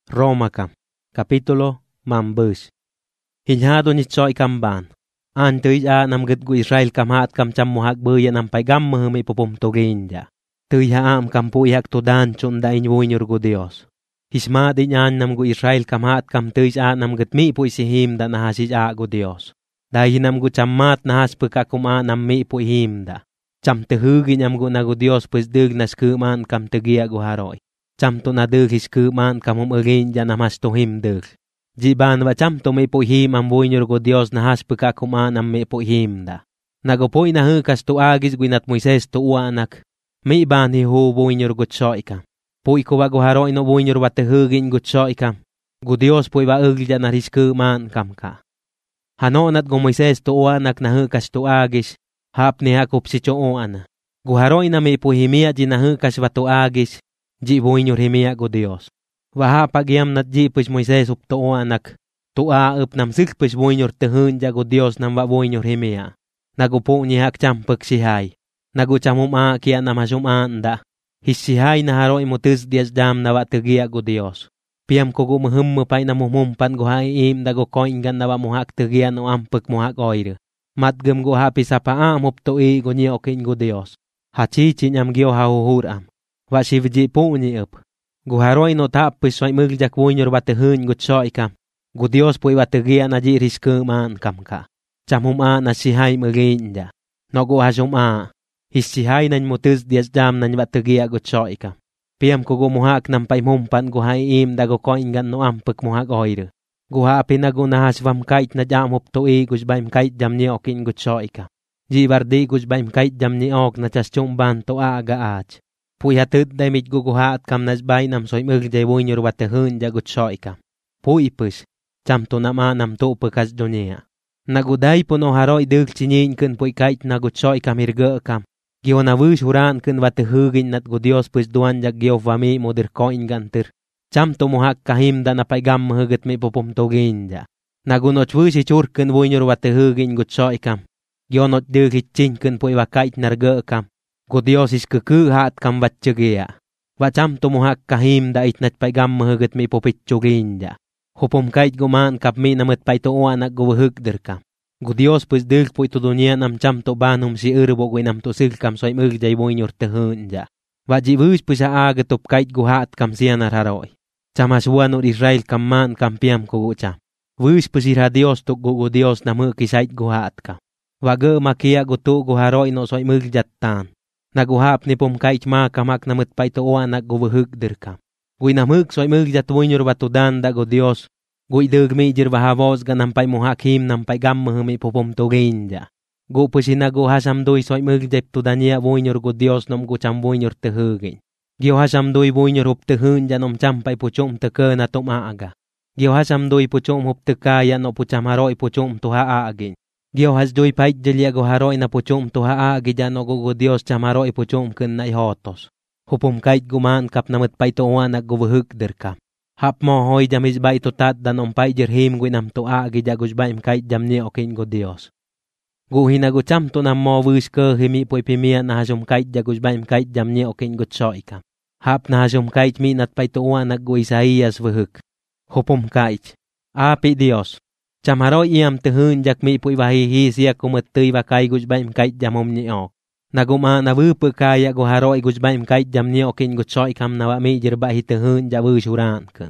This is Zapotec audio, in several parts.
Roma kam. Kapitulo mambus. Hinyado ni choy kamban. Antoy nam gud gu Israel kam hat kam cham mohak buya nam paigam mahumi popom toginja. Tuy haam kam puyak tudan chunda inwunyor gu Dios. Hisma din nam gu Israel kam hat kam tuy nam gud mi pu isihim da nahasis gu Dios. Dahil nam gu chamat nahas pagkakuma nam mi pu ihimda. Cham tehugin am gu na gu Dios pues dug nas kuman kam tegia gu haroy. Cham to na dug his kuman kam agin ja namas to him dug. Jiban wa cham to mi pu him am buinyor gu Dios nahas pagkakuma nam mi pu ihimda. Nagopoy na hukas to agis guinat Moises to uanak. Mi ban hi hu buinyor gu tsoika. Puy ko wa gu haroy no buinyor wa tehugin gu tsoika. Gu Dios puy wa ugja na his kuman kam ka. Hanonat gu Moises to uanak na hukas to agis. Hap ni Jacob si choan. Guharoy na may puhimia di nahukas wa to agis. Di buinyor himia gu Dios. Wahapagyam nat di pues Moises up to anak. Tua up nam sik pues buinyor tehun ja gu Dios nam wa buinyor himia. Nagupo ni hak champag sihay. Naguchamum kia namasum anda. His sihay na haroy mutis dias dam na wa tegia gu Dios. Piam ko gumuhum mapay na mumumpan guhay im dago koingan na wa muhak tegia no ampag muhak oire. Matgam go hapi sa paam uptoi go niyo kin go Dios. Hachichi nyam gyo hahuhuram. Wa shivji po ni up. Go haroy no tapis soy mugjak wunyor batehun go choy kam. Go Dios po iwategia na ji riskuman kam ka. Chamum na sihay muginja. No go hasum His sihay nan mutis dias jam nan bategia go choy kam. Piam ko go muhak nam pay mumpan go hay im da go koingan no ampek muhak oire. Guha pinagunahas vam kait na jam uptoi gus baim kait jam ni okin gu choika. Jibardi gus baim kait jam ni ok na chas chumban to aga ach. Puy hatid damit guguha at kam nas bay nam soy mugjay buinyor watehun ja gu choika. Puy pus, cham to nama nam to pekas dunia. Naguday po no haroy dug chinin kun puy kait na gu choika mirga kam. Gyo na wish huran kun watehugin nat gu Dios pus duan ja gyo vami moder koin gantir. Cham to muhak kahim da napaigam mahugat may pupumtogin ja. Nagunot wusi churken buinyor watehugin gut soy kam. Gionot dugit chinkun po iwakait narga kam. Go Dios is kukuhat kam batchagia. Wacham to muhak kahim da itnat paigam mahugat may pupitchogin ja. Hupum kait guman kap mi namat paituan at guwahugder kam. Go Dios pues dug po ito dunia nam cham to banum si urbo guinam to sil kam soy mugjay buinyor tehun ja. Waji wus pues agatop kait guhat kam siyanar haroy. Chamaswan o Israel kamman kampiam kugucha. Wus pusira Dios to gugu Dios na mukisait guhat ka. Waga makia gutu guharoy no soy mugjatan. Naguhap ni pumkait makamak na mutpaituan at guwahugder ka. Gui na muk soy mugjat wunyor batudan da gu Dios. Gui dugmi jir bahavos ganampay muhakim nampay gammahumi pupumtugin ja. Gu pusina guhasam doy soy mugjep tudanya wunyor gu Dios nom gucham wunyor tehugin. Gyohasam doy buinyor huptehun janom champay puchum teke na tumaga. Gyohasam doy puchum huptekaya no puchamaroy puchum tuha agin. Gyohas doy pait jelia goharoy na puchum tuha agi jano gugu Dios chamaroy puchum ken na ihotos. Hupum kait guman kap namat pay tuwan ag gubuhugder ka. Hap mo hoy jamis ba itutat danom pay jerhim guinam tuha agi jagus baim kait jamni okin go Dios. Guhin na gucham to nam mo wus ke himi po ipimia na hasum kait jagus baim kait jamni okin gutsoy ka. Hap na hasum kait minat paituan nag gu Isaías vahuk. Hupum kait. Api Dios. Chamaroy iam tehun jak mi pu iwahihi siya kumatuy wakay gusbaim kait jamom ni ok. Naguma na wupu kaya guharoy gusbaim kait jam ni okin gutsoy kam na wa mi jirbahi tehun ja wusuran kan.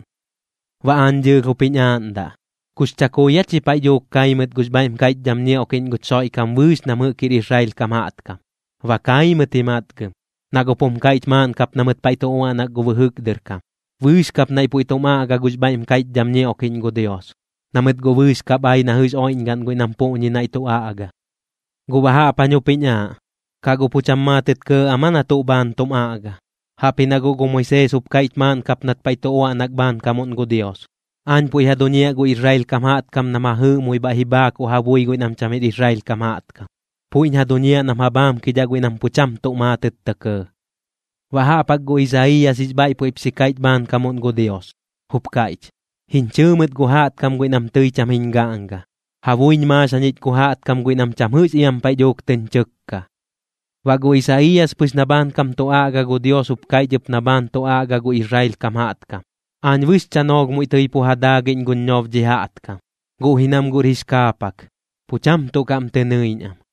Wa anje kupinyan da. Kustakoyat si payok kaimet gusbaim kait jam ni okin gutsoy kam wus na mukir Israel kamat kam. Wa kaimet imat kam. Nagupum kait man kap namat paituan at guwahugder kam. Wus kap na ipu ituma agagusbaim kait jam ni okin go Dios. Namat go wus kap ay na hus oingan go inampo ni na ito aaga. Guwaha panyupin niya. Kagupo chamatit ke aman na tuban tumaga. Hapi na go Moises up kait man kap nat paituan nagban kamon go Dios. An po ihadonia go Israel kamat kam na mahu mo ibahibak o habuy go inam chamit Israel kamat kam. Puin ha dunia nam habam kijagwin ang pucham to matit take. Waha pag go Isaías isbay po ipsikait ban kamon go Dios. Hupkait. Hinchumit guhat kam gwin am tuy cham hingaanga. Habuin ma sanit guhat kam gwin am cham hus iyam pay jok tenchuk ka. Wago Isaías pues naban kam to aga go Dios hupkait jup naban to aga go Israel kamat kam. An wish chanog mu itoy puhadagin gunyov jihaat kam. Gu hinam gu riskapak. Pucham to kam tenuin am.